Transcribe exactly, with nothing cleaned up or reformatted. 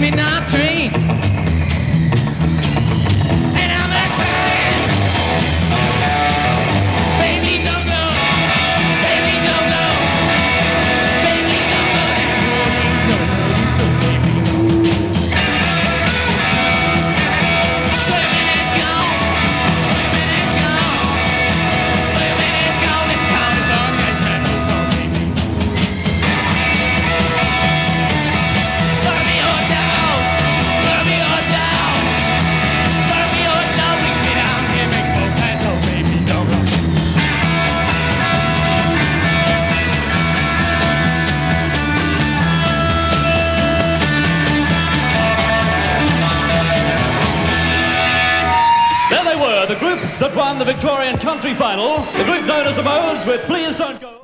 me not train. And I'm a crying. Baby, don't go. Baby, don't go. Baby, don't go. No, no, you so baby. Women is gone. Women is gone. Women is gone. It's time to go. Yes, I know, go, baby. Love me or down. Love me or down. Love me or down. We get out here, make both hands go, baby. Don't go. There they were, the group that won the Victorian Country Final, the group known as the Modes with Please Don't Go.